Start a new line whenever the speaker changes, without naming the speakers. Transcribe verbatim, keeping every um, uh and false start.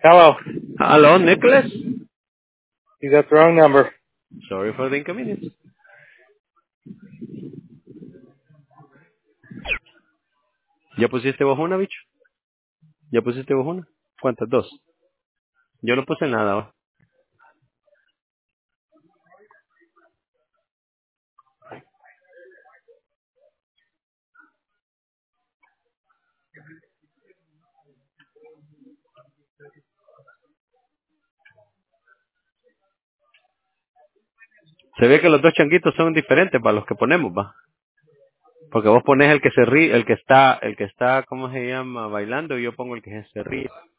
Hello.
Hello, Nicholas.
You got the wrong number.
Sorry for the inconvenience. ¿Ya pusiste vos una, bicho? ¿Ya pusiste vos una? ¿Cuántas? Dos. Yo no puse nada. ¿Va? Se ve que los dos changuitos son diferentes para los que ponemos, va. Porque vos pones el que se ríe, el que está, el que está, ¿cómo se llama? Bailando, y yo pongo el que se ríe.